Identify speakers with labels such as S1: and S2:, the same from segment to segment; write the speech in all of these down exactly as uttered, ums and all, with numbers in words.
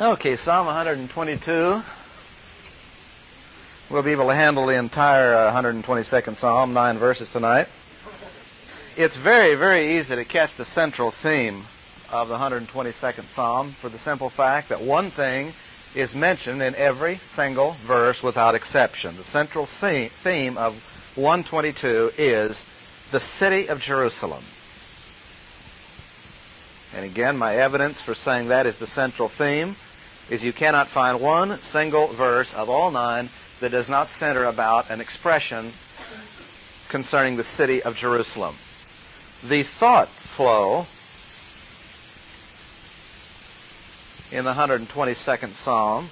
S1: Okay, Psalm one twenty-two. We'll be able to handle the entire uh, one hundred twenty-second Psalm, nine verses tonight. It's very, very easy to catch the central theme of the one hundred twenty-second Psalm for the simple fact that one thing is mentioned in every single verse without exception. The central theme of one twenty-two is the city of Jerusalem. And again, my evidence for saying that is the central theme is you cannot find one single verse of all nine that does not center about an expression concerning the city of Jerusalem. The thought flow in the one hundred twenty-second Psalm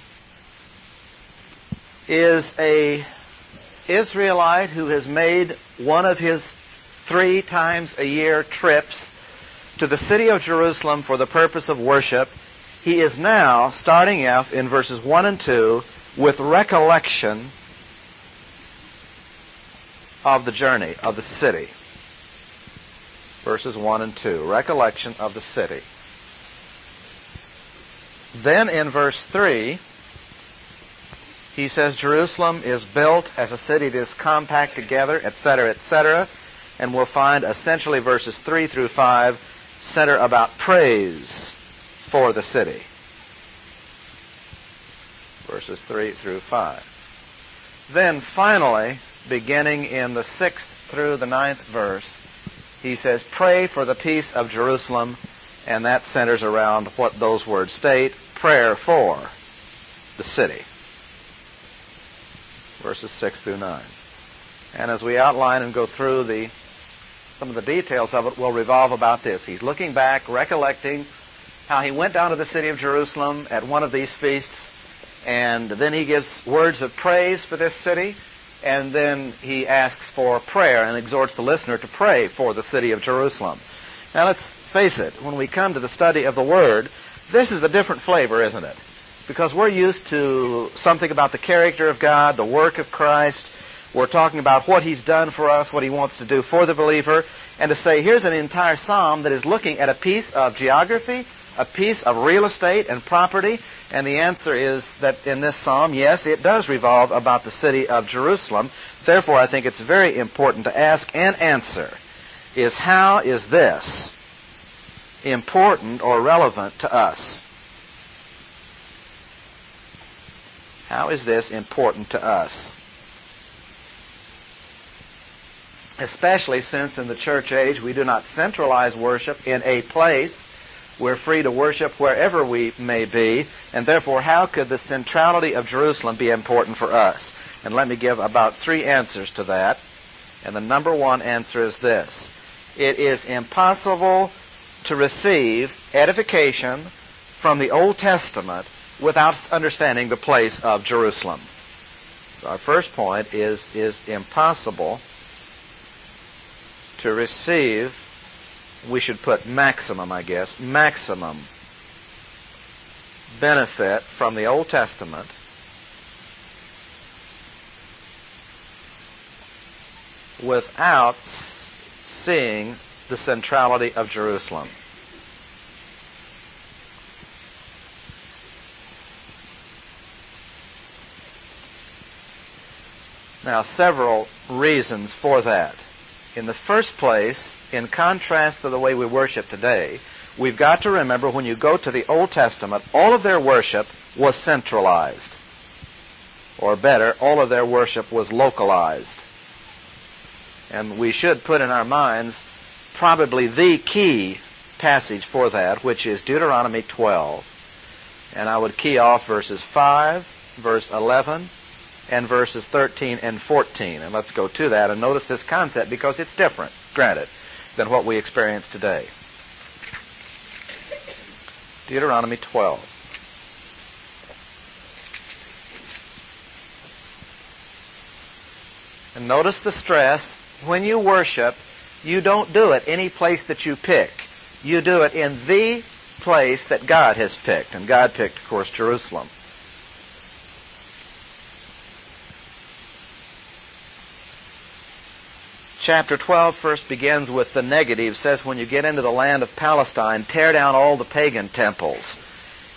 S1: is a Israelite who has made one of his three times a year trips to the city of Jerusalem for the purpose of worship. He is now starting off in verses one and two with recollection of the journey, of the city. Verses one and two, recollection of the city. Then in verse three, he says Jerusalem is built as a city that is compact together, et cetera, et cetera. And we'll find essentially verses three through five center about praise for the city. Verses three through five. Then finally, beginning in the sixth through the ninth verse, he says, pray for the peace of Jerusalem, and that centers around what those words state, prayer for the city. Verses six through nine. And as we outline and go through the some of the details of it, will revolve about this. He's looking back, recollecting how he went down to the city of Jerusalem at one of these feasts, and then he gives words of praise for this city, and then he asks for prayer and exhorts the listener to pray for the city of Jerusalem. Now let's face it, when we come to the study of the Word, this is a different flavor, isn't it? Because we're used to something about the character of God, the work of Christ. We're talking about what He's done for us, what He wants to do for the believer, and to say here's an entire psalm that is looking at a piece of geography, a piece of real estate and property, and the answer is that in this psalm, yes, it does revolve about the city of Jerusalem. Therefore, I think it's very important to ask and answer is how is this important or relevant to us? How is this important to us? Especially since in the church age we do not centralize worship in a place. We're free to worship wherever we may be, and therefore how could the centrality of Jerusalem be important for us? And let me give about three answers to that. And the number one answer is this. It is impossible to receive edification from the Old Testament without understanding the place of Jerusalem. So our first point is, is impossible to receive, we should put maximum, I guess, maximum benefit from the Old Testament without seeing the centrality of Jerusalem. Now, several reasons for that. In the first place, in contrast to the way we worship today, we've got to remember when you go to the Old Testament, all of their worship was centralized. Or better, all of their worship was localized. And we should put in our minds probably the key passage for that, which is Deuteronomy twelve. And I would key off verses five, verse eleven, and verses thirteen and fourteen. And let's go to that and notice this concept because it's different, granted, than what we experience today. Deuteronomy twelve. And notice the stress. When you worship, you don't do it any place that you pick. You do it in the place that God has picked. And God picked, of course, Jerusalem. Chapter twelve first begins with the negative. It says when you get into the land of Palestine, tear down all the pagan temples.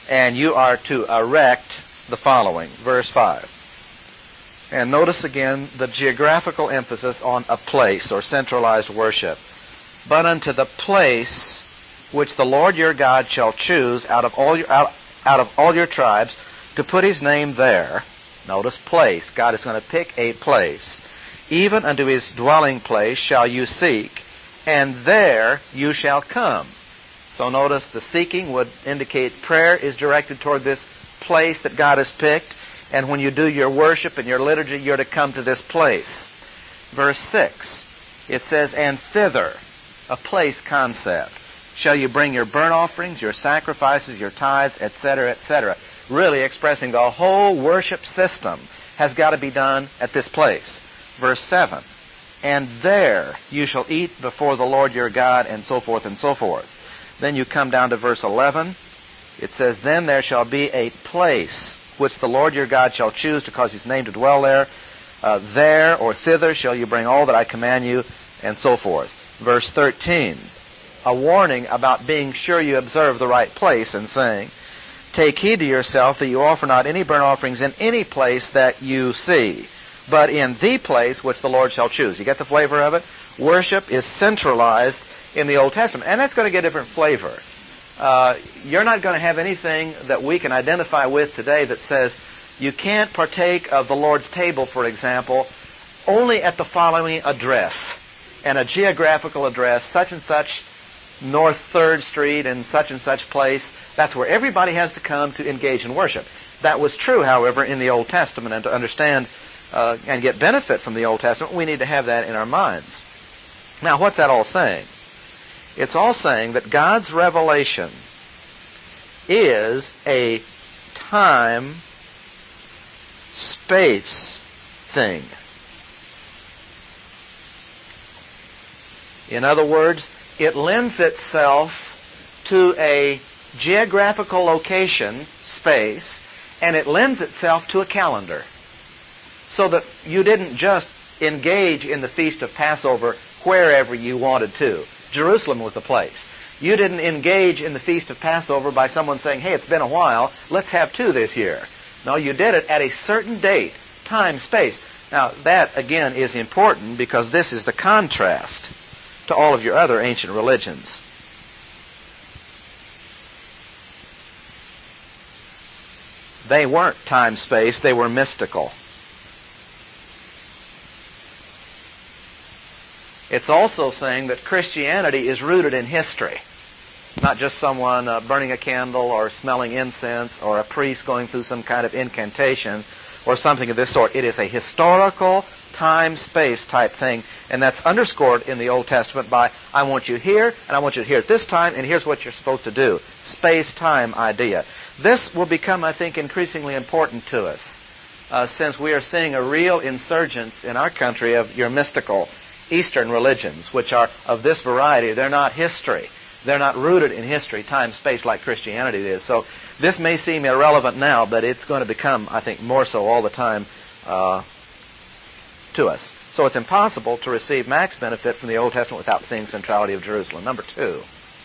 S1: And you are to erect the following, verse five. And notice again the geographical emphasis on a place or centralized worship. But unto the place which the Lord your God shall choose out of all your, out, out of all your tribes to put his name there. Notice place. God is going to pick a place. Even unto his dwelling place shall you seek, and there you shall come. So notice the seeking would indicate prayer is directed toward this place that God has picked. And when you do your worship and your liturgy, you're to come to this place. Verse six, it says, and thither, a place concept, shall you bring your burnt offerings, your sacrifices, your tithes, et cetera, et cetera. Really expressing the whole worship system has got to be done at this place. Verse seven, and there you shall eat before the Lord your God, and so forth and so forth. Then you come down to verse eleven. It says, then there shall be a place which the Lord your God shall choose to cause his name to dwell there. Uh, there or thither shall you bring all that I command you, and so forth. Verse thirteen, a warning about being sure you observe the right place, and saying, take heed to yourself that you offer not any burnt offerings in any place that you see, but in the place which the Lord shall choose. You get the flavor of it? Worship is centralized in the Old Testament, and that's going to get a different flavor. Uh, you're not going to have anything that we can identify with today that says you can't partake of the Lord's table, for example, only at the following address, and a geographical address, such and such, North third Street in such and such place. That's where everybody has to come to engage in worship. That was true, however, in the Old Testament, and to understand uh, and get benefit from the Old Testament, we need to have that in our minds. Now, what's that all saying? It's all saying that God's revelation is a time, space thing. In other words, it lends itself to a geographical location, space, and it lends itself to a calendar. So that you didn't just engage in the Feast of Passover wherever you wanted to. Jerusalem was the place. You didn't engage in the Feast of Passover by someone saying, hey, it's been a while, let's have two this year. No, you did it at a certain date, time, space. Now, that, again, is important because this is the contrast to all of your other ancient religions. They weren't time, space, they were mystical. It's also saying that Christianity is rooted in history. Not just someone uh, burning a candle or smelling incense or a priest going through some kind of incantation or something of this sort. It is a historical time-space type thing, and that's underscored in the Old Testament by, I want you here, and I want you here at this time, and here's what you're supposed to do. Space-time idea. This will become, I think, increasingly important to us, uh, since we are seeing a real insurgence in our country of your mystical Eastern religions, which are of this variety. They're not history. They're not rooted in history, time, space, like Christianity is. So this may seem irrelevant now, but it's going to become, I think, more so all the time uh, to us. So it's impossible to receive max benefit from the Old Testament without seeing centrality of Jerusalem. Number two.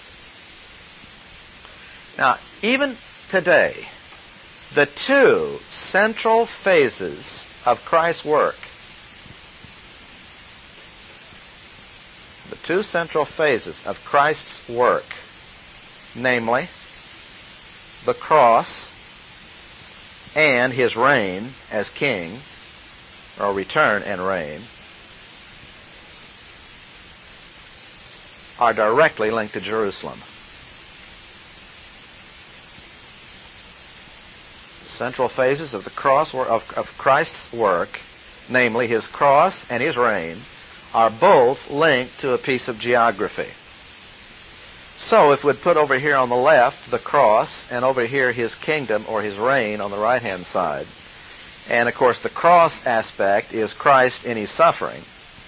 S1: Now, even today, the two central phases of Christ's work, the two central phases of Christ's work, namely the cross and his reign as king, or return and reign, are directly linked to Jerusalem. The central phases of the cross of, of Christ's work, namely his cross and his reign, are both linked to a piece of geography. So if we'd put over here on the left the cross and over here his kingdom or his reign on the right-hand side, and of course the cross aspect is Christ in his suffering,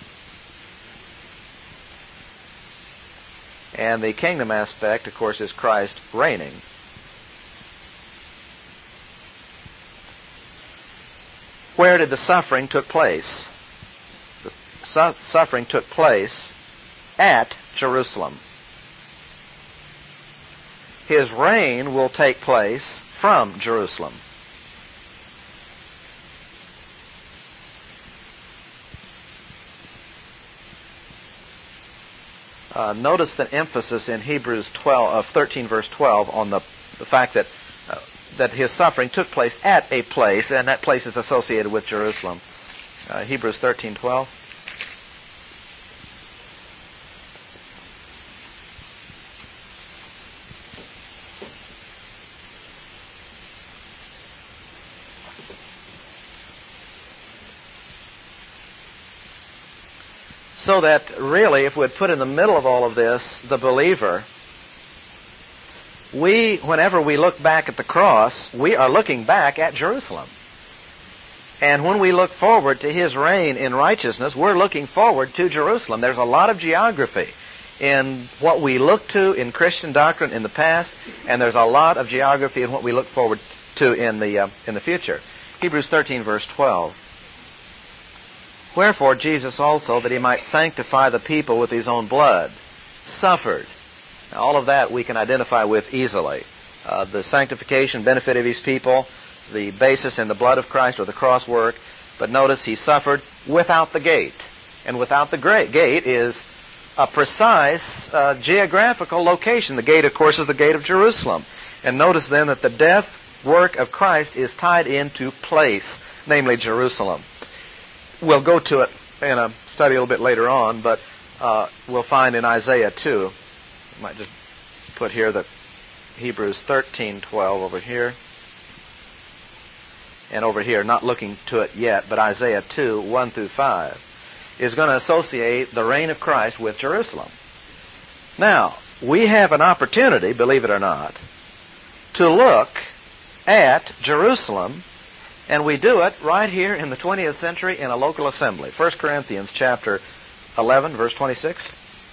S1: and the kingdom aspect, of course, is Christ reigning. Where did the suffering took place? The suffering took place at Jerusalem. his reign will take place from Jerusalem. Uh, notice the emphasis in Hebrews twelve, uh, thirteen, verse twelve, on the, the fact that uh, that his suffering took place at a place, and that place is associated with Jerusalem. Uh, Hebrews thirteen, twelve. So that really, if we'd put in the middle of all of this the believer, we, whenever we look back at the cross, we are looking back at Jerusalem. And when we look forward to his reign in righteousness, we're looking forward to Jerusalem. There's a lot of geography in what we look to in Christian doctrine in the past, and there's a lot of geography in what we look forward to in the uh, in the future. Hebrews thirteen, verse twelve. Wherefore Jesus also, that he might sanctify the people with his own blood, suffered. Now, all of that we can identify with easily. Uh, the sanctification, benefit of his people, the basis in the blood of Christ or the cross work. But notice he suffered without the gate. And without the gate is a precise uh, geographical location. The gate, of course, is the gate of Jerusalem. And notice then that the death work of Christ is tied into place, namely Jerusalem. We'll go to it in a study a little bit later on, but uh, we'll find in Isaiah two. I might just put here that Hebrews thirteen twelve over here. And over here, not looking to it yet, but Isaiah two, one through five, is going to associate the reign of Christ with Jerusalem. Now, we have an opportunity, believe it or not, to look at Jerusalem, and we do it right here in the twentieth century in a local assembly. First Corinthians chapter eleven, verse twenty-six.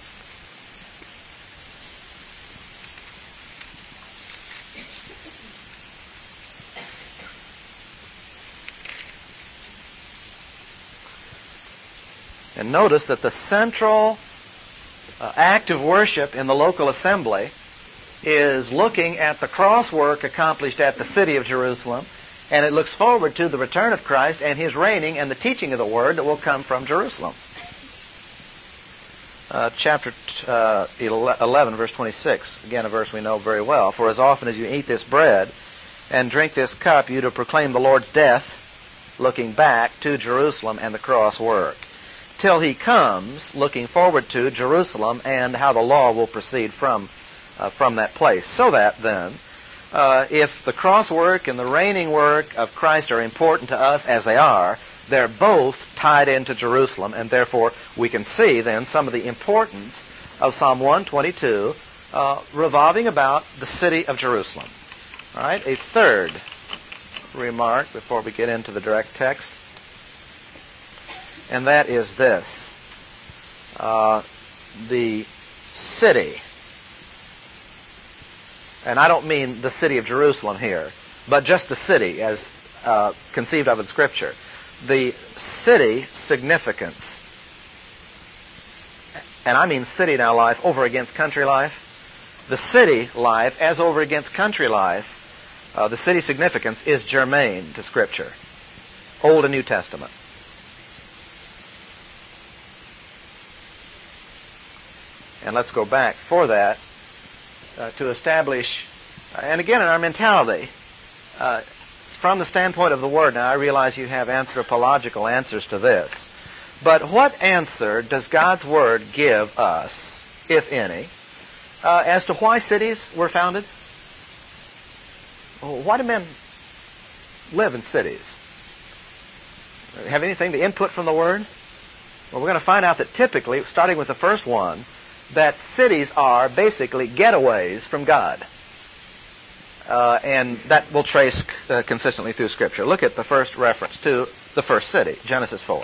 S1: And notice that the central uh, act of worship in the local assembly is looking at the cross work accomplished at the city of Jerusalem, and it looks forward to the return of Christ and his reigning and the teaching of the word that will come from Jerusalem. Uh, chapter uh, eleven, verse twenty-six, again a verse we know very well. For as often as you eat this bread and drink this cup, you do proclaim the Lord's death, looking back to Jerusalem and the cross work, till he comes, looking forward to Jerusalem and how the law will proceed from uh, from that place. So that then, uh, if the cross work and the reigning work of Christ are important to us as they are, they're both tied into Jerusalem, and therefore we can see then some of the importance of Psalm one twenty-two uh, revolving about the city of Jerusalem. All right, a third remark before we get into the direct text, and that is this. Uh, the city, and I don't mean the city of Jerusalem here, but just the city as uh, conceived of in Scripture. The city significance, and I mean city now life over against country life, the city life as over against country life, uh, the city significance is germane to Scripture, Old and New Testament. And let's go back for that uh, to establish, uh, and again in our mentality, uh, from the standpoint of the Word. Now I realize you have anthropological answers to this, but what answer does God's Word give us, if any, uh, as to why cities were founded? Why do men live in cities? Have anything to input from the Word? Well, we're going to find out that typically, starting with the first one, that cities are basically getaways from God. Uh, and that will trace uh, consistently through Scripture. Look at the first reference to the first city, Genesis four.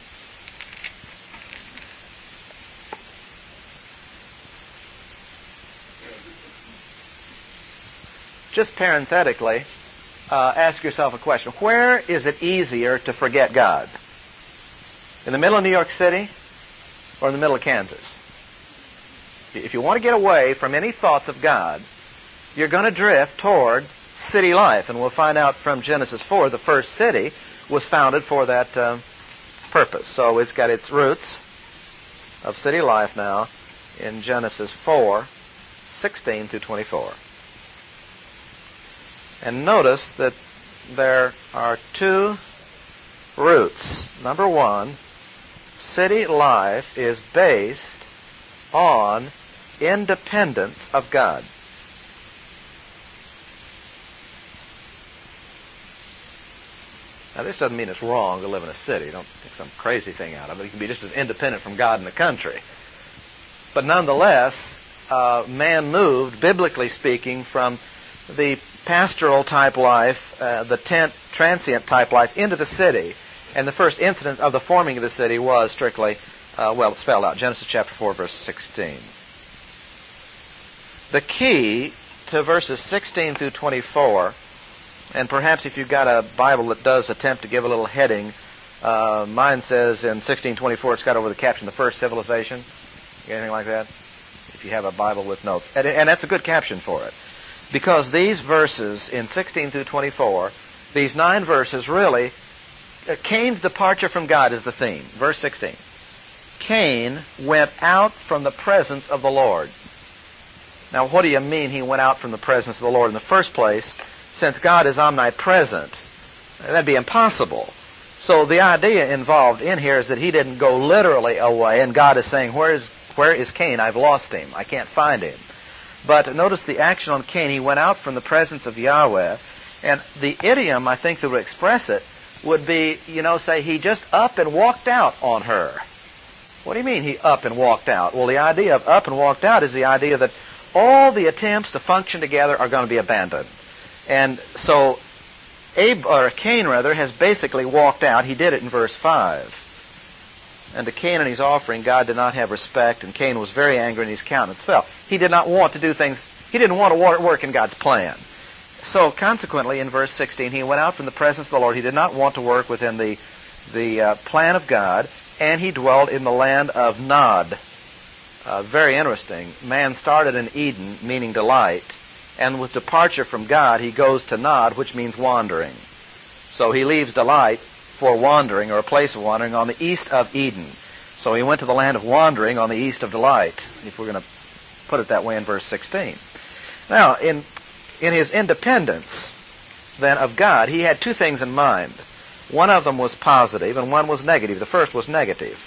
S1: Just parenthetically, uh, ask yourself a question. Where is it easier to forget God? In the middle of New York City or in the middle of Kansas? If you want to get away from any thoughts of God, you're going to drift toward city life. And we'll find out from Genesis four, the first city was founded for that uh, purpose. So it's got its roots of city life now in Genesis four, sixteen through twenty-four. And notice that there are two roots. Number one, city life is based on independence of God. Now, this doesn't mean it's wrong to live in a city. Don't take some crazy thing out of it. You can be just as independent from God in the country. But nonetheless, uh, man moved, biblically speaking, from the pastoral type life, uh, the tent transient type life, into the city. And the first incidence of the forming of the city was strictly, uh, well, it's spelled out, Genesis chapter four, verse sixteen. The key to verses sixteen through twenty-four, and perhaps if you've got a Bible that does attempt to give a little heading, uh, mine says in sixteen twenty-four, it's got over the caption, the first civilization. Anything like that? If you have a Bible with notes. And, and that's a good caption for it. Because these verses in sixteen through twenty-four, these nine verses really, uh, Cain's departure from God is the theme. Verse sixteen. Cain went out from the presence of the Lord. Now, what do you mean he went out from the presence of the Lord? In the first place, since God is omnipresent, that'd be impossible. So the idea involved in here is that he didn't go literally away, and God is saying, where is, where is Cain? I've lost him. I can't find him. But notice the action on Cain. He went out from the presence of Yahweh, and the idiom, I think, that would express it would be, you know, say he just up and walked out on her. What do you mean he up and walked out? Well, the idea of up and walked out is the idea that all the attempts to function together are going to be abandoned. And so Abe, or Cain rather, has basically walked out. He did it in verse five. And to Cain and his offering, God did not have respect, and Cain was very angry, and his countenance fell. He did not want to do things, he didn't want to work in God's plan. So consequently, in verse sixteen, he went out from the presence of the Lord. He did not want to work within the, the uh, plan of God, and he dwelled in the land of Nod. Uh, very interesting. Man started in Eden, meaning delight, and with departure from God, he goes to Nod, which means wandering. So he leaves delight for wandering, or a place of wandering, on the east of Eden. So he went to the land of wandering on the east of delight, if we're going to put it that way in verse sixteen. Now, in, in his independence, then, of God, he had two things in mind. One of them was positive, and one was negative. The first was negative.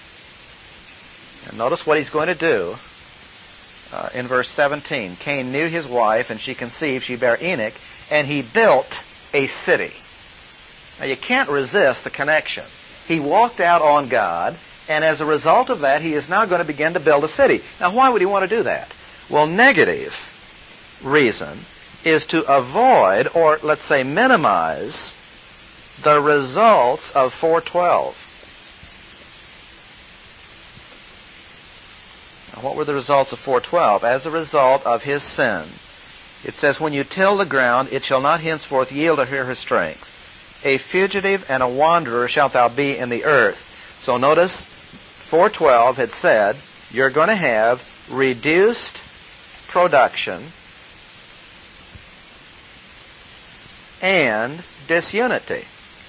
S1: And notice what he's going to do uh, in verse seventeen. Cain knew his wife, and she conceived. She bare Enoch, and he built a city. Now, you can't resist the connection. He walked out on God, and as a result of that, he is now going to begin to build a city. Now, why would he want to do that? Well, negative reason is to avoid, or let's say minimize, the results of four twelve. Now, what were the results of four twelve? As a result of his sin, it says, when you till the ground, it shall not henceforth yield to her her strength. A fugitive and a wanderer shalt thou be in the earth. So notice, four twelve had said, you're going to have reduced production and disunity.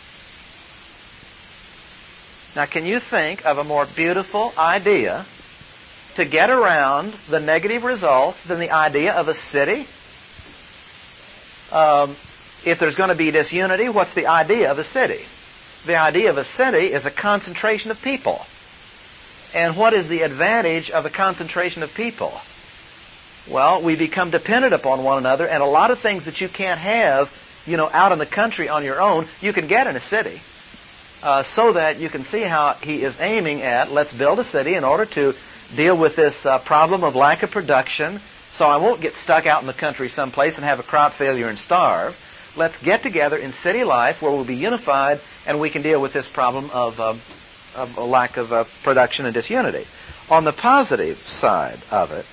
S1: Now, can you think of a more beautiful idea to get around the negative results than the idea of a city? Um, if there's going to be disunity, what's the idea of a city? The idea of a city is a concentration of people. And what is the advantage of a concentration of people? Well, we become dependent upon one another, and a lot of things that you can't have, you know, out in the country on your own, you can get in a city. Uh, so that you can see how he is aiming at, let's build a city in order to deal with this uh, problem of lack of production, so I won't get stuck out in the country someplace and have a crop failure and starve. Let's get together in city life where we'll be unified, and we can deal with this problem of, uh, of a lack of uh, production and disunity. On the positive side of it,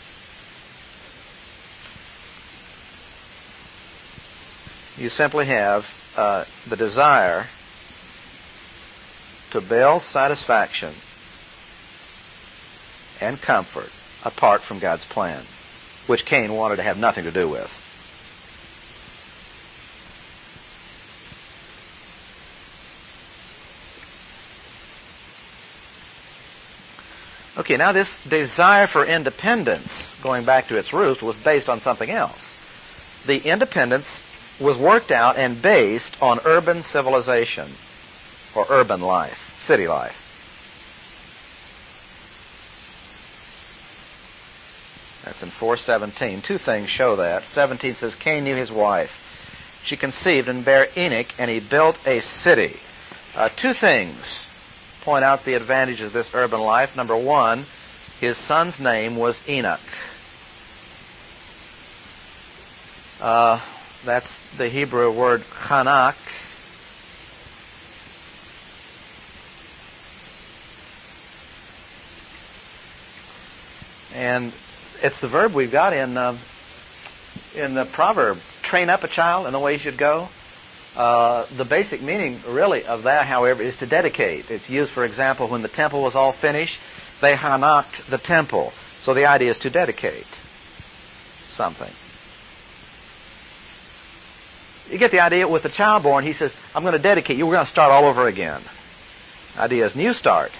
S1: you simply have uh, the desire to build satisfaction and comfort apart from God's plan, which Cain wanted to have nothing to do with. Okay, now this desire for independence, going back to its roots, was based on something else. The independence was worked out and based on urban civilization, or urban life, city life. That's in four seventeen. Two things show that. seventeen says, Cain knew his wife. She conceived and bare Enoch, and he built a city. Uh, two things point out the advantage of this urban life. Number one, his son's name was Enoch. Uh, that's the Hebrew word chanak. And it's the verb we've got in uh, in the proverb, train up a child in the way he should go. Uh, the basic meaning, really, of that, however, is to dedicate. It's used, for example, when the temple was all finished, they hanaked the temple. So the idea is to dedicate something. You get the idea with the child born, he says, I'm going to dedicate you. We're going to start all over again. The idea is new start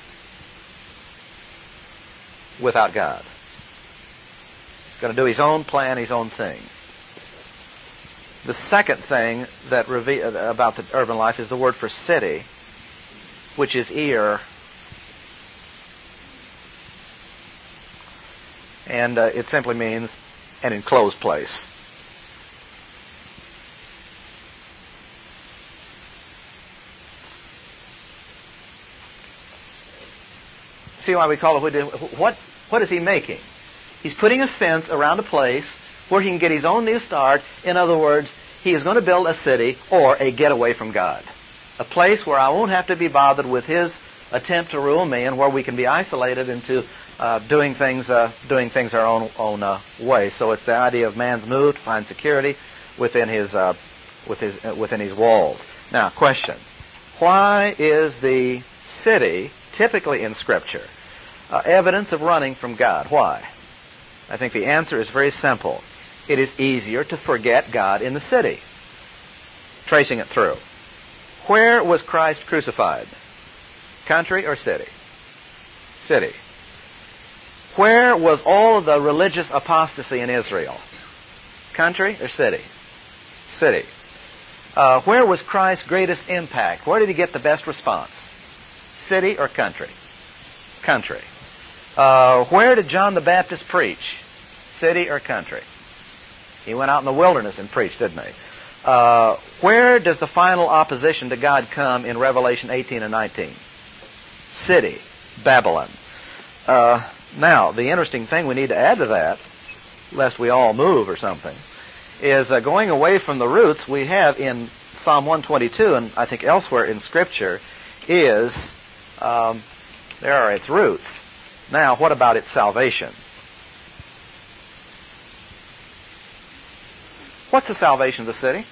S1: without God. Going to do his own plan, his own thing. The second thing that reve- about the urban life is the word for city, which is ear. And uh, it simply means an enclosed place. See why we call it, what, what is he making? He's putting a fence around a place where he can get his own new start. In other words, he is going to build a city or a getaway from God. A place where I won't have to be bothered with his attempt to rule me, and where we can be isolated into uh, doing things uh, doing things our own own uh, way. So it's the idea of man's move to find security within his uh, with his, uh, within his walls. Now, question. Why is the city, typically in Scripture, uh, evidence of running from God? Why? I think the answer is very simple. It is easier to forget God in the city. Tracing it through. Where was Christ crucified? Country or city? City. Where was all of the religious apostasy in Israel? Country or city? City. Uh, where was Christ's greatest impact? Where did he get the best response? City or country? Country. Uh, where did John the Baptist preach? City or country? He went out in the wilderness and preached, didn't he? Uh, where does the final opposition to God come in Revelation eighteen and nineteen? City. Babylon. Uh, now, the interesting thing we need to add to that, lest we all move or something, is uh, going away from the roots we have in Psalm one twenty-two, and I think elsewhere in Scripture, is, um, there are its roots. Now, what about its salvation? What's the salvation of the city?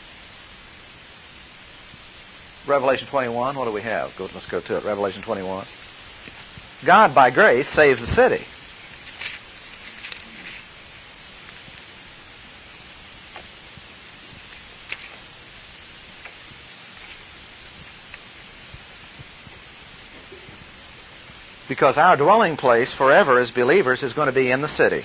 S1: Revelation twenty-one, what do we have? Go, let's go to it. Revelation twenty-one. God, by grace, saves the city. Because our dwelling place forever as believers is going to be in the city.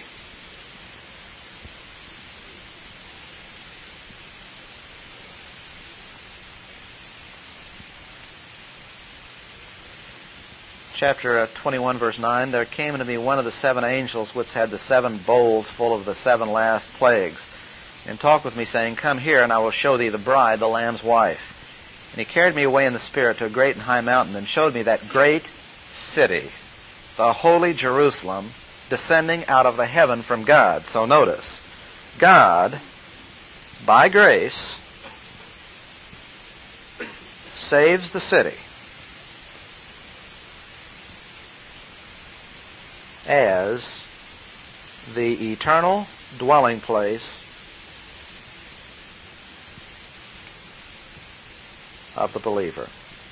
S1: Chapter twenty-one, verse nine, there came unto me one of the seven angels which had the seven bowls full of the seven last plagues, and talked with me, saying, Come here, and I will show thee the bride, the Lamb's wife. And he carried me away in the Spirit to a great and high mountain, and showed me that great city, the holy Jerusalem, descending out of the heaven from God. So notice, God, by grace, saves the city as the eternal dwelling place of the believer.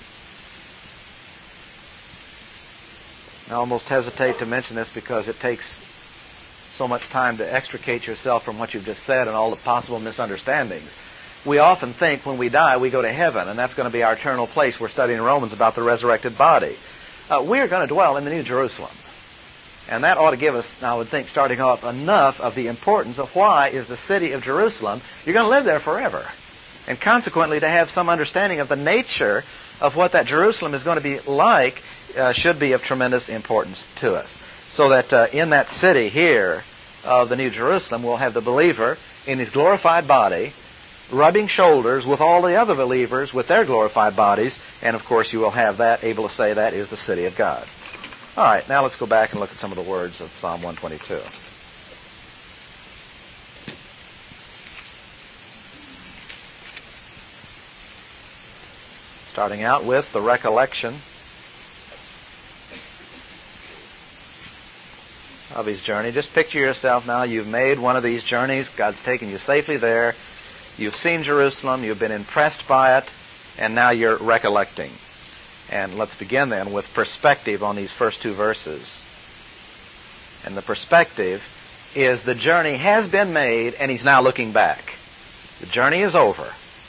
S1: I almost hesitate to mention this because it takes so much time to extricate yourself from what you've just said and all the possible misunderstandings. We often think when we die we go to heaven, and that's going to be our eternal place. We're studying Romans about the resurrected body. Uh, we're going to dwell in the New Jerusalem. And that ought to give us, I would think, starting off, enough of the importance of why is the city of Jerusalem, you're going to live there forever. And consequently, to have some understanding of the nature of what that Jerusalem is going to be like uh, should be of tremendous importance to us. So that uh, in that city here of the New Jerusalem, we'll have the believer in his glorified body, rubbing shoulders with all the other believers with their glorified bodies, and of course you will have that, able to say that is the city of God. All right, now let's go back and look at some of the words of Psalm one twenty-two. Starting out with the recollection of his journey. Just picture yourself now, you've made one of these journeys, God's taken you safely there, you've seen Jerusalem, you've been impressed by it, and now you're recollecting. And let's begin then with perspective on these first two verses. And the perspective is the journey has been made and he's now looking back. The journey is over.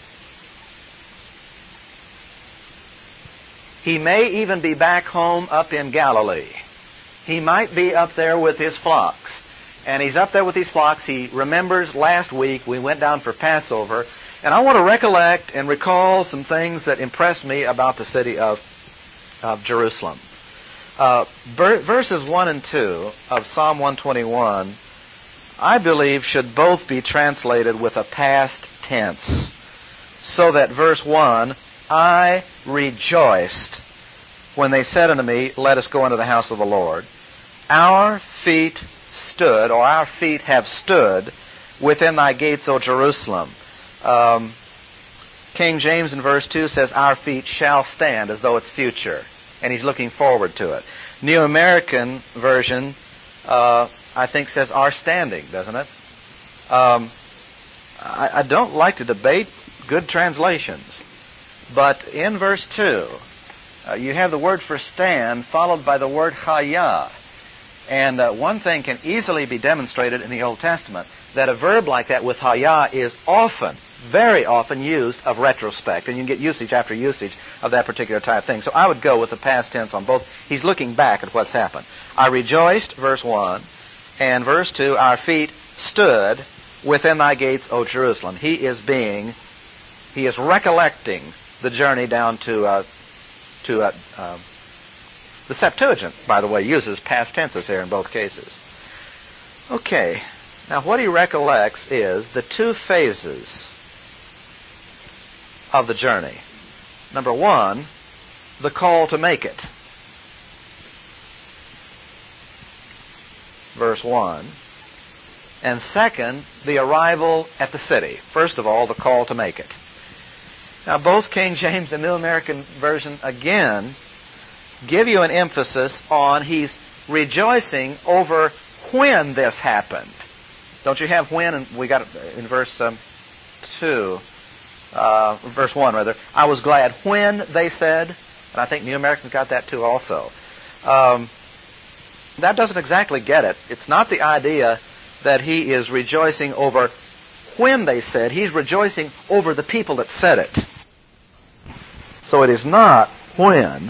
S1: He may even be back home up in Galilee. He might be up there with his flocks. And he's up there with his flocks. He remembers last week we went down for Passover. And I want to recollect and recall some things that impressed me about the city of, of Jerusalem. Uh, ber- verses one and two of Psalm one twenty-one, I believe, should both be translated with a past tense. So that verse one, I rejoiced when they said unto me, let us go into the house of the Lord. Our feet stood, or our feet have stood, within thy gates, O Jerusalem. Um, King James in verse two says, our feet shall stand, as though it's future. And he's looking forward to it. New American Version, uh, I think, says are standing, doesn't it? Um, I, I don't like to debate good translations. But in verse two, uh, you have the word for stand followed by the word chaya. And uh, one thing can easily be demonstrated in the Old Testament, that a verb like that with chaya is often, very often used of retrospect. And you can get usage after usage of that particular type of thing. So I would go with the past tense on both. He's looking back at what's happened. I rejoiced, verse one, and verse two, our feet stood within thy gates, O Jerusalem. He is being, he is recollecting the journey down to, uh, to uh, uh, the Septuagint, by the way, uses past tenses here in both cases. Okay, now what he recollects is the two phases of the journey. Number one, the call to make it. Verse one. And second, the arrival at the city. First of all, the call to make it. Now, both King James and New American Version, again, give you an emphasis on he's rejoicing over when this happened. Don't you have when? And we got it in verse um, two, uh, verse one rather. I was glad when they said, and I think New Americans got that too also. Um, that doesn't exactly get it. It's not the idea that he is rejoicing over when they said. He's rejoicing over the people that said it. So it is not when,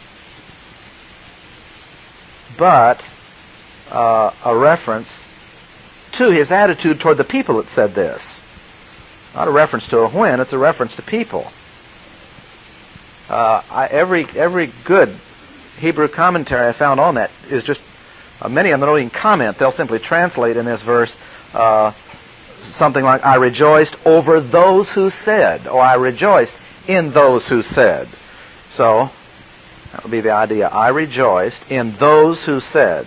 S1: but uh, a reference to his attitude toward the people that said this. Not a reference to a when, it's a reference to people. Uh, I, every every good Hebrew commentary I found on that is just, uh, many of them don't even comment. They'll simply translate in this verse uh, something like, I rejoiced over those who said, or I rejoiced in those who said. So, that would be the idea. I rejoiced in those who said.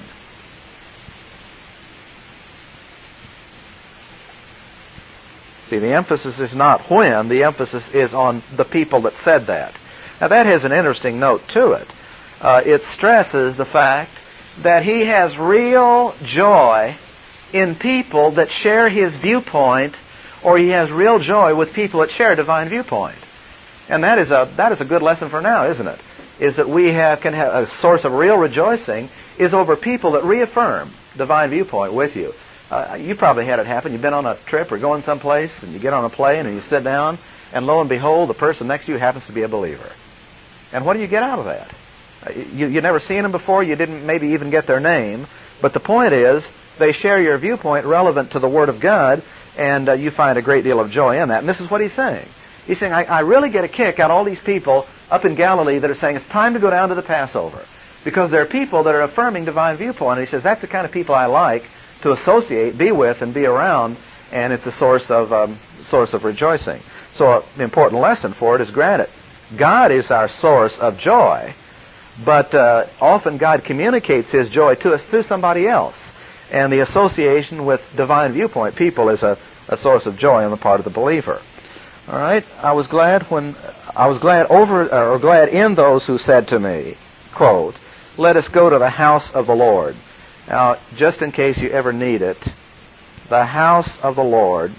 S1: See, the emphasis is not when, the emphasis is on the people that said that. Now that has an interesting note to it. Uh, it stresses the fact that he has real joy in people that share his viewpoint, or he has real joy with people that share a divine viewpoint. And that is a that is a good lesson for now, isn't it? Is that we have can have a source of real rejoicing is over people that reaffirm divine viewpoint with you. Uh, you probably had it happen. You've been on a trip or going someplace, and you get on a plane and you sit down, and lo and behold, the person next to you happens to be a believer. And what do you get out of that? Uh, you you never seen them before. You didn't maybe even get their name, But the point is, they share your viewpoint relevant to the Word of God, and uh, you find a great deal of joy in that. And this is what he's saying. He's saying, I, I really get a kick out of all these people up in Galilee that are saying it's time to go down to the Passover. Because there are people that are affirming divine viewpoint. And he says, that's the kind of people I like to associate, be with, and be around, and it's a source of um, source of rejoicing. So an important lesson for it is, granted, God is our source of joy, but uh, often God communicates His joy to us through somebody else. And the association with divine viewpoint people is a, a source of joy on the part of the believer. All right? I was glad when I was glad over or glad in those who said to me, quote, "Let us go to the house of the Lord." Now, just in case you ever need it, the house of the Lord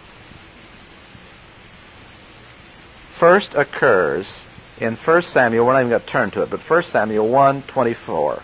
S1: first occurs in First Samuel. We're not even going to turn to it, but First Samuel one twenty-four.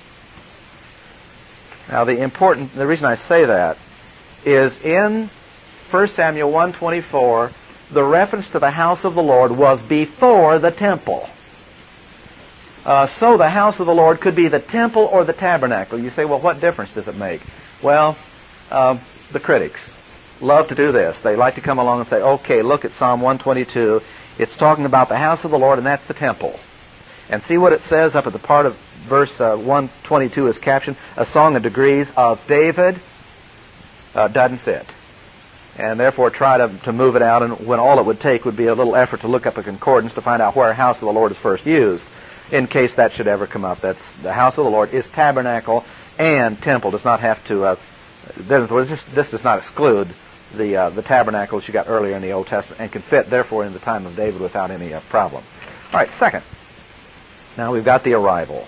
S1: Now, the important, the reason I say that is in First Samuel one twenty-four, the reference to the house of the Lord was before the temple. Uh, so the house of the Lord could be the temple or the tabernacle. You say, well, what difference does it make? Well, uh, the critics love to do this. They like to come along and say, okay, look at Psalm one twenty-two. It's talking about the house of the Lord, and that's the temple. And see what it says up at the part of verse uh, one twenty-two is captioned, a song of degrees of David. Uh, doesn't fit. And therefore try to, to move it out, and when all it would take would be a little effort to look up a concordance to find out where house of the Lord is first used, in case that should ever come up. That's the house of the Lord is tabernacle and temple. Does not have to, uh, this, this does not exclude the uh, the tabernacles you got earlier in the Old Testament, and can fit, therefore, in the time of David without any uh, problem. All right, second. Now we've got the arrival.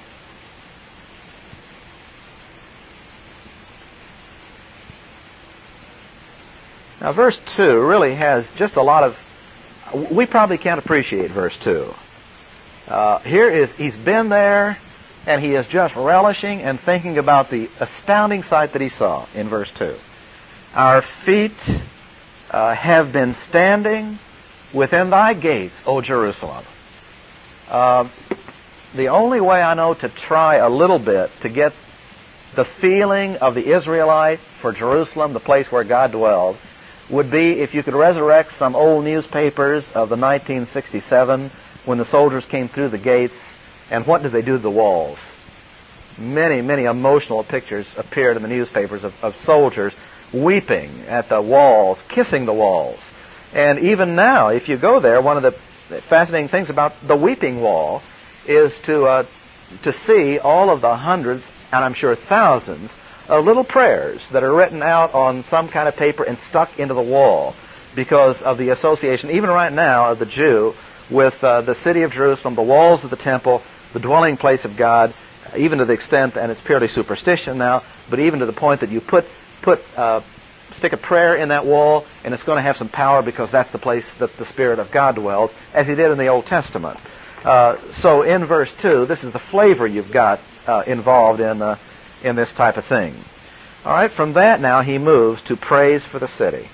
S1: Now, verse two really has just a lot of... We probably can't appreciate verse two. Uh, here is, he's been there, and he is just relishing and thinking about the astounding sight that he saw in verse two. Our feet uh, have been standing within thy gates, O Jerusalem. Uh, the only way I know to try a little bit to get the feeling of the Israelite for Jerusalem, the place where God dwelled, would be if you could resurrect some old newspapers of the nineteen sixty-seven when the soldiers came through the gates, and what did they do to the walls? Many, many emotional pictures appeared in the newspapers of, of soldiers weeping at the walls, kissing the walls. And even now, if you go there, one of the fascinating things about the weeping wall is to uh, to see all of the hundreds, and I'm sure thousands, of little prayers that are written out on some kind of paper and stuck into the wall because of the association, even right now, of the Jew with uh, the city of Jerusalem, the walls of the temple, the dwelling place of God, even to the extent, and it's purely superstition now, but even to the point that you put put uh, stick a prayer in that wall, and it's going to have some power because that's the place that the Spirit of God dwells, as He did in the Old Testament. Uh, so in verse two, this is the flavor you've got uh, involved in uh, in this type of thing. All right, from that now he moves to praise for the city.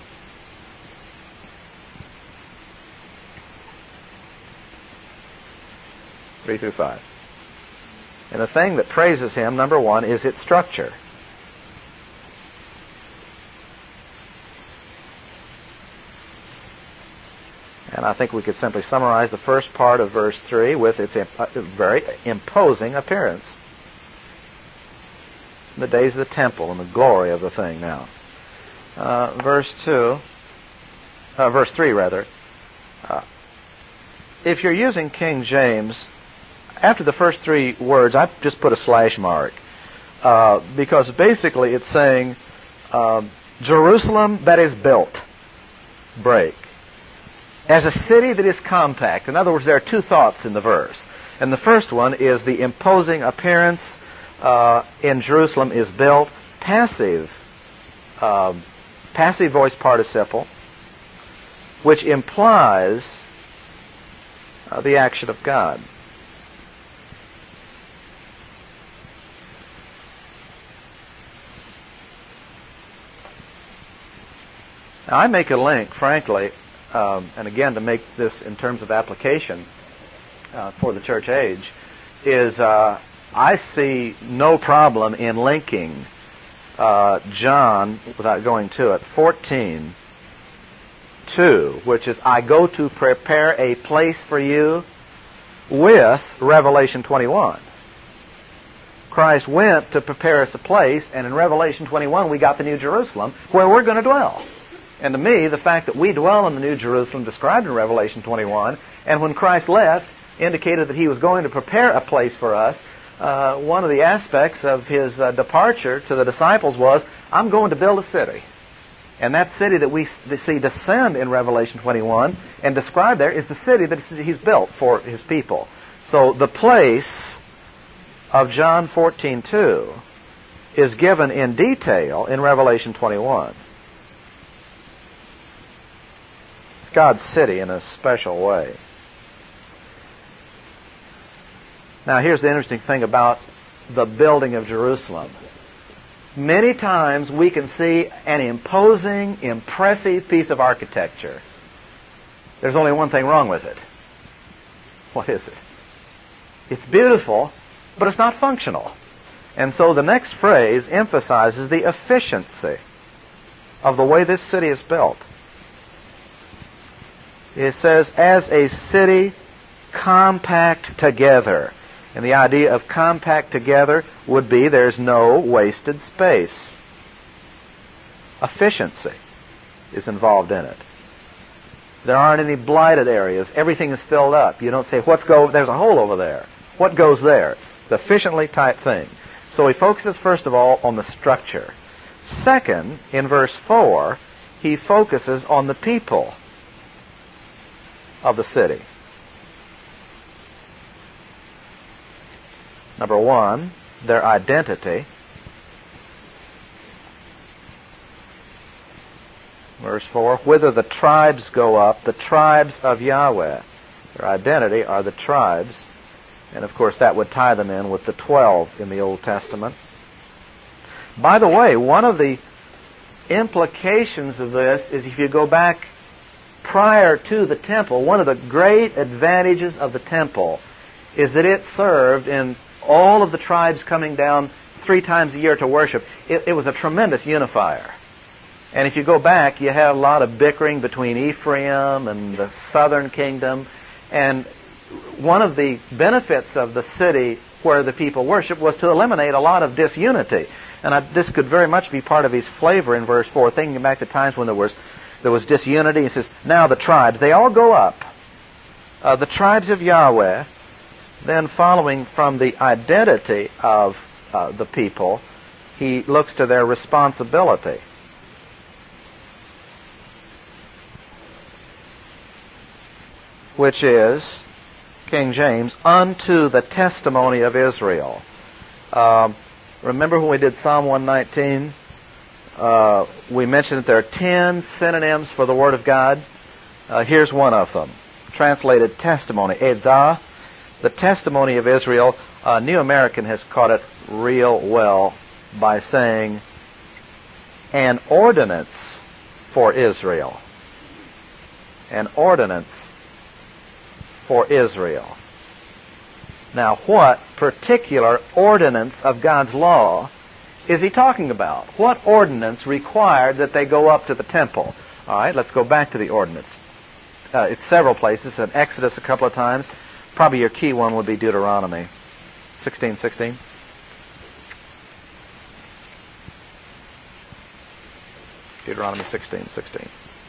S1: Three through five. And the thing that praises him, number one, is its structure. And I think we could simply summarize the first part of verse three with its imp- uh, very imposing appearance. It's in the days of the temple and the glory of the thing now. Uh, verse two, uh, verse three rather. Uh, if you're using King James, after the first three words, I've just put a slash mark. Uh, because basically it's saying, uh, Jerusalem that is built, break. As a city that is compact. In other words, there are two thoughts in the verse. And the first one is the imposing appearance uh, in Jerusalem is built. Passive, uh, passive voice participle, which implies uh, the action of God. Now, I make a link, frankly, Um, and again, to make this in terms of application uh, for the church age, is uh, I see no problem in linking uh, John, without going to it, fourteen two, which is, I go to prepare a place for you, with Revelation twenty-one. Christ went to prepare us a place, and in Revelation twenty-one we got the New Jerusalem, where we're going to dwell. And to me, the fact that we dwell in the New Jerusalem described in Revelation twenty-one, and when Christ left, indicated that he was going to prepare a place for us, uh, one of the aspects of his uh, departure to the disciples was, I'm going to build a city. And that city that we see descend in Revelation twenty-one and described there is the city that he's built for his people. So the place of John fourteen two is given in detail in Revelation twenty-one. It's God's city in a special way. Now here's the interesting thing about the building of Jerusalem. Many times we can see an imposing, impressive piece of architecture. There's only one thing wrong with it. What is it? It's beautiful, but it's not functional. And so the next phrase emphasizes the efficiency of the way this city is built. It says, as a city compact together. And the idea of compact together would be there's no wasted space. Efficiency is involved in it. There aren't any blighted areas. Everything is filled up. You don't say, what's go? There's a hole over there. What goes there? The efficiently type thing. So he focuses first of all on the structure. Second, in verse four, he focuses on the people of the city. Number one, their identity. Verse four, whither the tribes go up, the tribes of Yahweh. Their identity are the tribes. And of course that would tie them in with the twelve in the Old Testament. By the way, one of the implications of this is if you go back prior to the temple, one of the great advantages of the temple is that it served in all of the tribes coming down three times a year to worship. It, it was a tremendous unifier. And if you go back, you have a lot of bickering between Ephraim and the southern kingdom. And one of the benefits of the city where the people worship was to eliminate a lot of disunity. And I, this could very much be part of his flavor in verse four, thinking back to times when there was there was disunity. He says, now the tribes, they all go up. Uh, the tribes of Yahweh. Then following from the identity of uh, the people, he looks to their responsibility. Which is, King James, unto the testimony of Israel. Um, remember when we did Psalm one nineteen? Uh, we mentioned that there are ten synonyms for the Word of God. Uh, here's one of them. Translated testimony. Edah. The testimony of Israel. Uh, New American has caught it real well by saying, an ordinance for Israel. An ordinance for Israel. Now, what particular ordinance of God's law is he talking about? What ordinance required that they go up to the temple? All right, let's go back to the ordinance. Uh, it's several places. In Exodus a couple of times. Probably your key one would be Deuteronomy sixteen sixteen. Deuteronomy sixteen sixteen.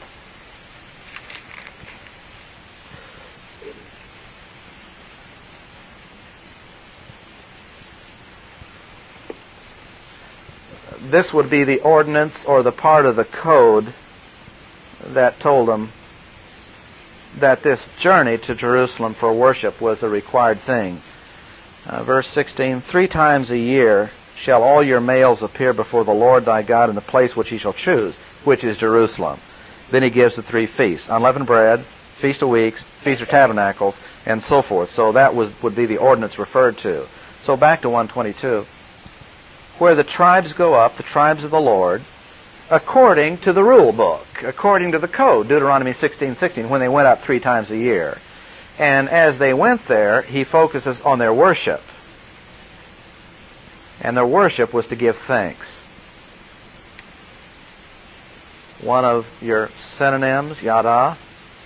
S1: This would be the ordinance or the part of the code that told them that this journey to Jerusalem for worship was a required thing. Uh, verse sixteen, three times a year shall all your males appear before the Lord thy God in the place which he shall choose, which is Jerusalem. Then he gives the three feasts, unleavened bread, Feast of Weeks, Feast of Tabernacles, and so forth. So that was would be the ordinance referred to. So back to one twenty-two, where the tribes go up, the tribes of the Lord, according to the rule book, according to the code, Deuteronomy sixteen sixteen, when they went up three times a year. And as they went there, he focuses on their worship. And their worship was to give thanks. one of your synonyms, yada,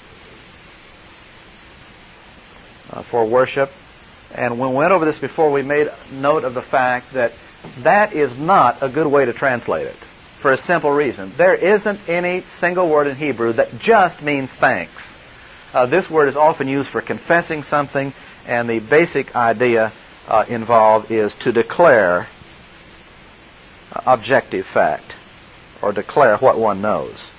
S1: uh, for worship. And when we went over this before, we made note of the fact that that is not a good way to translate it, for a simple reason. There isn't any single word in Hebrew that just means thanks. Uh, this word is often used for confessing something, and the basic idea uh, involved is to declare uh, objective fact, or declare what one knows.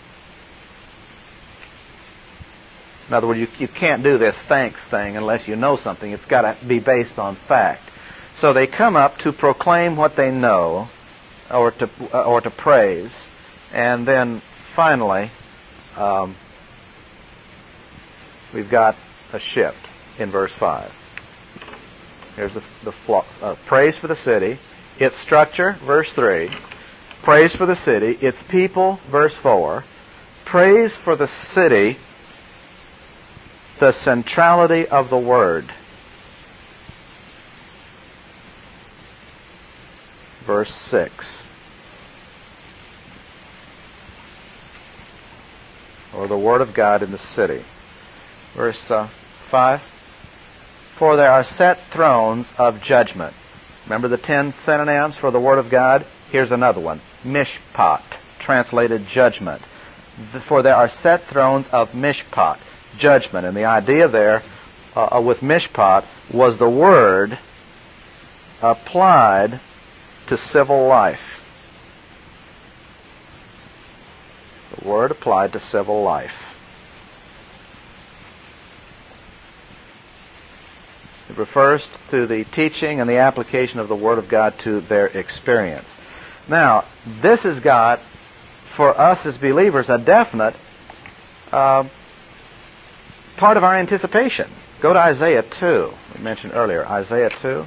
S1: In other words, you, you can't do this thanks thing unless you know something. It's got to be based on fact. So they come up to proclaim what they know, or to uh, or to praise, and then finally, um, we've got a shift in verse five. Here's the, the flaw, uh, praise for the city, its structure, verse three. Praise for the city, its people, verse four. Praise for the city, the centrality of the word. Verse six. Or the word of God in the city. Verse uh, five. For there are set thrones of judgment. Remember the ten synonyms for the word of God? Here's another one. Mishpat, translated judgment. For there are set thrones of mishpat, judgment. And the idea there uh, with mishpat was the word applied to civil life. The word applied to civil life. It refers to the teaching and the application of the Word of God to their experience. Now, this has got, for us as believers, a definite uh, part of our anticipation. Go to Isaiah two. We mentioned earlier, Isaiah two.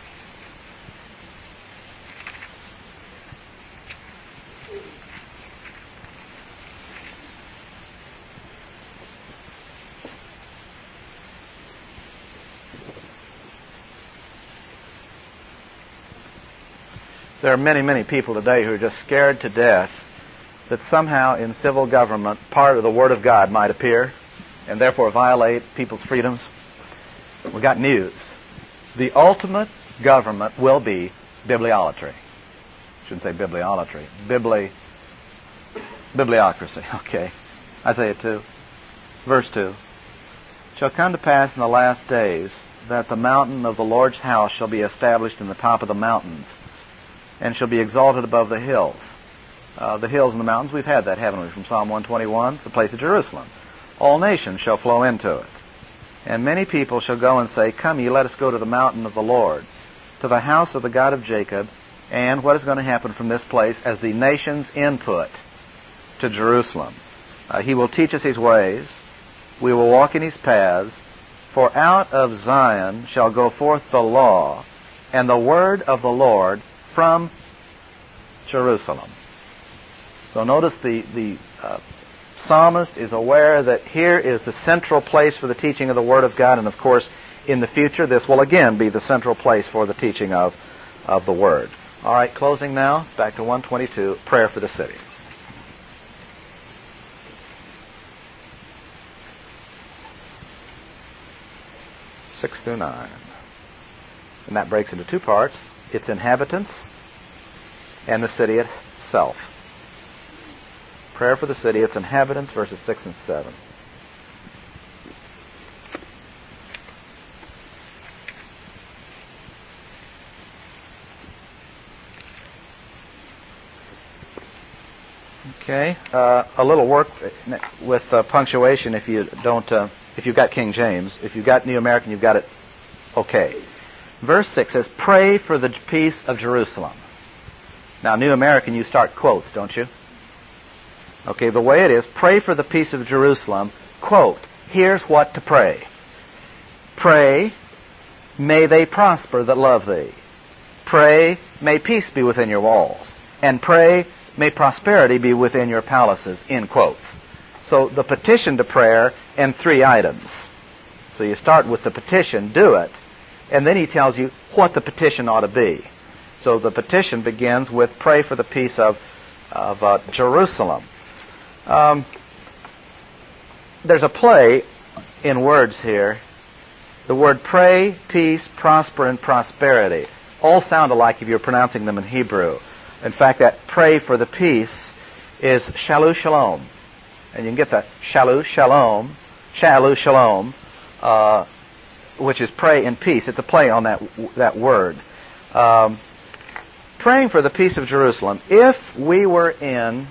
S1: There are many, many people today who are just scared to death that somehow in civil government part of the Word of God might appear and therefore violate people's freedoms. We got news. The ultimate government will be bibliolatry. Shouldn't say bibliolatry. Bibli, bibliocracy. Okay. Isaiah two, verse two. It shall come to pass in the last days that the mountain of the Lord's house shall be established in the top of the mountains, and shall be exalted above the hills. Uh, the hills and the mountains, we've had that, haven't we, from Psalm one twenty-one? It's the place of Jerusalem. All nations shall flow into it. And many people shall go and say, Come ye, let us go to the mountain of the Lord, to the house of the God of Jacob. And what is going to happen from this place as the nation's input to Jerusalem? Uh, he will teach us his ways. We will walk in his paths. For out of Zion shall go forth the law, and the word of the Lord from Jerusalem. So notice the, the uh, psalmist is aware that here is the central place for the teaching of the Word of God, and of course in the future this will again be the central place for the teaching of, of the Word. All right, closing now, back to one twenty-two, prayer for the city. Six through nine. And that breaks into two parts. Its inhabitants and the city itself. Prayer for the city, its inhabitants, verses six and seven. Okay, uh, a little work with uh, punctuation if you don't, uh, if you've got King James. If you've got New American, you've got it okay. Verse six says, pray for the peace of Jerusalem. Now, New American, you start quotes, don't you? Okay, the way it is, pray for the peace of Jerusalem, quote, here's what to pray. Pray, may they prosper that love thee. Pray, may peace be within your walls. And pray, may prosperity be within your palaces, in quotes. So the petition to prayer in three items. So you start with the petition, do it, and then he tells you what the petition ought to be. So the petition begins with pray for the peace of, of uh, Jerusalem. Um, there's a play in words here. The word pray, peace, prosper, and prosperity all sound alike if you're pronouncing them in Hebrew. In fact, that pray for the peace is shalu shalom. And you can get that shalu shalom, shalu shalom, uh, which is pray in peace. It's a play on that that word. Um, praying for the peace of Jerusalem. If we were in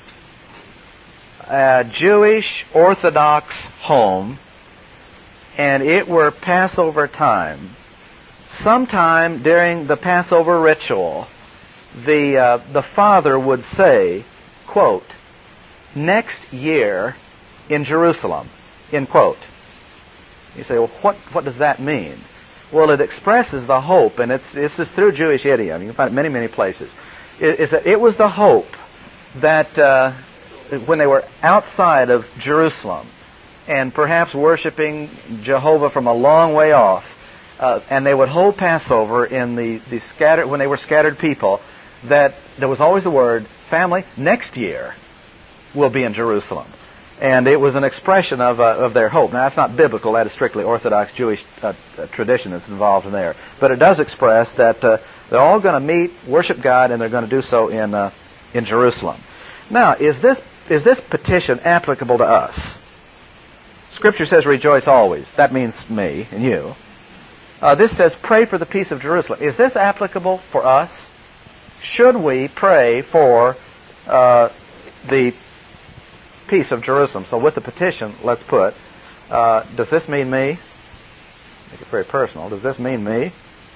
S1: a Jewish Orthodox home and it were Passover time, sometime during the Passover ritual, the uh, the father would say, quote, next year in Jerusalem, end quote. You say, well, what what does that mean? Well, it expresses the hope, and it's this is through Jewish idiom. You can find it in many, many places. It, is that it was the hope that uh, when they were outside of Jerusalem and perhaps worshiping Jehovah from a long way off, uh, and they would hold Passover in the, the scattered when they were scattered people, that there was always the word, family, next year will be in Jerusalem. And it was an expression of uh, of their hope. Now, that's not biblical. That is strictly Orthodox Jewish uh, uh, tradition that's involved in there. But it does express that uh, they're all going to meet, worship God, and they're going to do so in uh, in Jerusalem. Now, is this is this petition applicable to us? Scripture says, rejoice always. That means me and you. Uh, this says, pray for the peace of Jerusalem. Is this applicable for us? Should we pray for uh, the peace of Jerusalem? So with the petition, let's put, uh, does this mean me? Make it very personal. Does this mean me?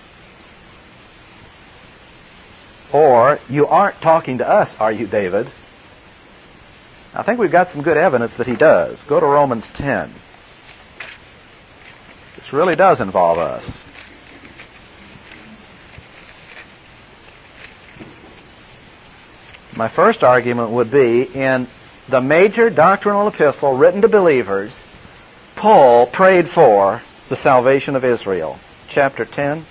S1: Or, you aren't talking to us, are you, David? I think we've got some good evidence that he does. Go to Romans ten. This really does involve us. My first argument would be in the major doctrinal epistle written to believers, Paul prayed for the salvation of Israel. Chapter ten.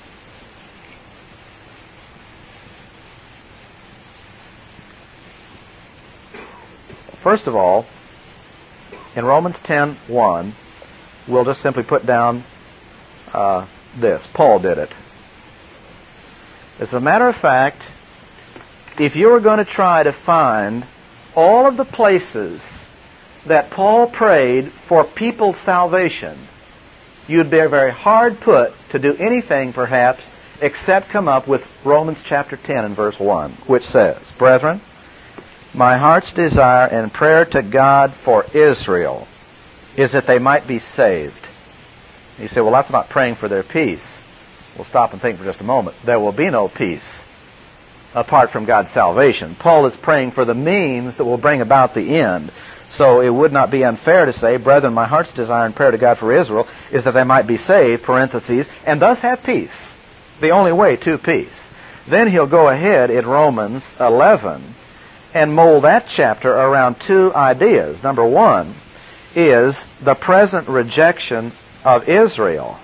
S1: First of all, in Romans ten one, we'll just simply put down uh, this. Paul did it. As a matter of fact, if you were going to try to find all of the places that Paul prayed for people's salvation, you'd be very hard put to do anything, perhaps, except come up with Romans chapter ten and verse one, which says, brethren, my heart's desire and prayer to God for Israel is that they might be saved. You say, well, that's not praying for their peace. We'll stop and think for just a moment. There will be no peace apart from God's salvation. Paul is praying for the means that will bring about the end. So it would not be unfair to say, brethren, my heart's desire and prayer to God for Israel is that they might be saved, parentheses, and thus have peace. The only way to peace. Then he'll go ahead in Romans eleven and mold that chapter around two ideas. Number one is the present rejection of Israel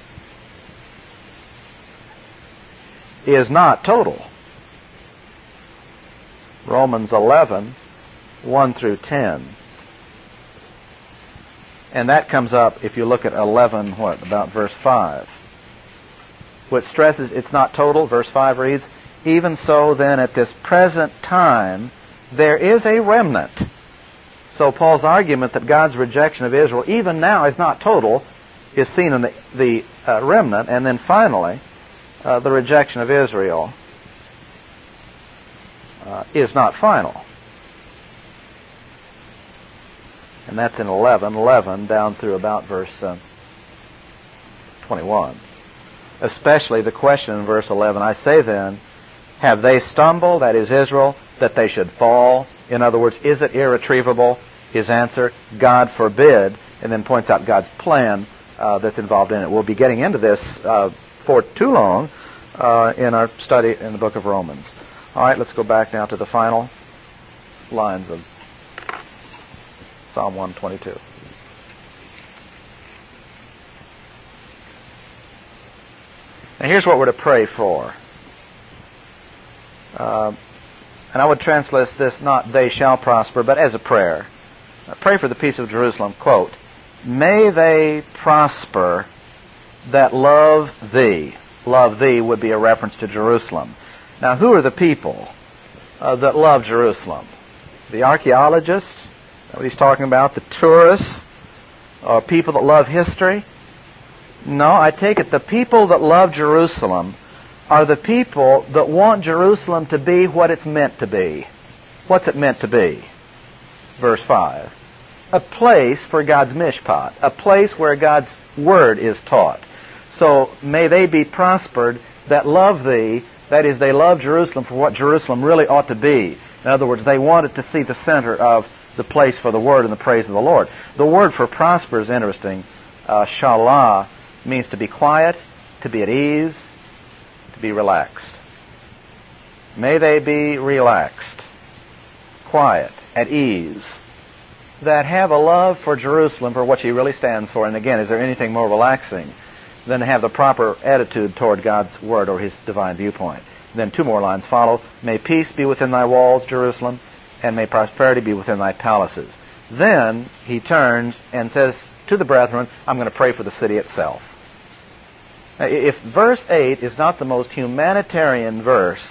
S1: is not total. Romans eleven, one through ten. And that comes up if you look at eleven, what, about verse five. Which stresses it's not total. Verse five reads, even so then at this present time there is a remnant. So Paul's argument that God's rejection of Israel even now is not total is seen in the, the uh, remnant. And then finally, uh, the rejection of Israel uh, is not final. And that's in eleven, eleven down through about verse uh, twenty-one. Especially the question in verse eleven, I say then, have they stumbled, that is Israel, that they should fall? In other words, is it irretrievable? His answer, God forbid, and then points out God's plan uh, that's involved in it. We'll be getting into this uh, for too long uh, in our study in the book of Romans. All right, let's go back now to the final lines of Psalm one twenty-two. Now here's what we're to pray for. Uh, and I would translate this not they shall prosper, but as a prayer. uh, pray for the peace of Jerusalem, quote, may they prosper that love thee. Love thee would be a reference to Jerusalem. Now, who are the people uh, that love Jerusalem? The archaeologists, what he's talking about, the tourists, or people that love history? No, I take it the people that love Jerusalem are the people that want Jerusalem to be what it's meant to be. What's it meant to be? Verse five. A place for God's mishpat, a place where God's word is taught. So may they be prospered that love thee, that is, they love Jerusalem for what Jerusalem really ought to be. In other words, they wanted to see the center of the place for the word and the praise of the Lord. The word for prosper is interesting. Uh, shalah means to be quiet, to be at ease, to be relaxed. May they be relaxed, quiet, at ease, that have a love for Jerusalem, for what she really stands for. And again, is there anything more relaxing than to have the proper attitude toward God's word or his divine viewpoint? Then two more lines follow. May peace be within thy walls, Jerusalem, and may prosperity be within thy palaces. Then he turns and says to the brethren, I'm going to pray for the city itself. Now, if verse eight is not the most humanitarian verse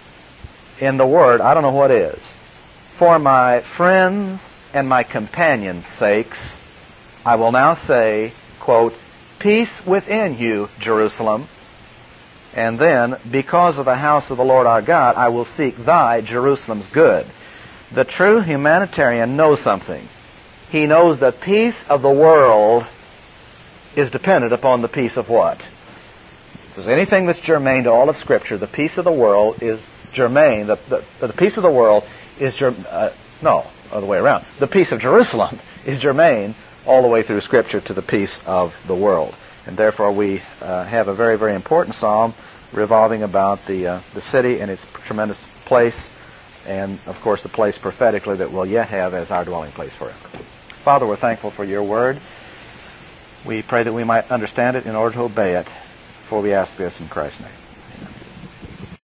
S1: in the Word, I don't know what is. For my friends and my companions' sakes, I will now say, quote, peace within you, Jerusalem. And then, because of the house of the Lord our God, I will seek thy, Jerusalem's good. The true humanitarian knows something. He knows the peace of the world is dependent upon the peace of what? If there's anything that's germane to all of Scripture, the peace of the world is germane. The, the, the peace of the world is germ, uh, no, other way around. The peace of Jerusalem is germane all the way through Scripture to the peace of the world. And therefore we uh, have a very, very important psalm revolving about the uh, the city and its tremendous place, and of course the place prophetically that we'll yet have as our dwelling place forever. Father, we're thankful for your word. We pray that we might understand it in order to obey it, for we ask this in Christ's name.